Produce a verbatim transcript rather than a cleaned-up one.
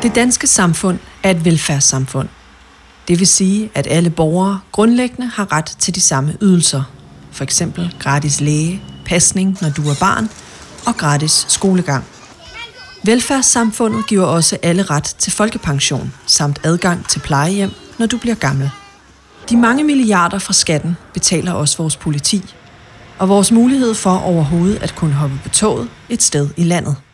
Det danske samfund er et velfærdssamfund. Det vil sige, at alle borgere grundlæggende har ret til de samme ydelser. For eksempel gratis læge, pasning, når du er barn, og gratis skolegang. Velfærdssamfundet giver også alle ret til folkepension, samt adgang til plejehjem, når du bliver gammel. De mange milliarder fra skatten betaler også vores politi, og vores mulighed for overhovedet at kunne hoppe på toget et sted i landet.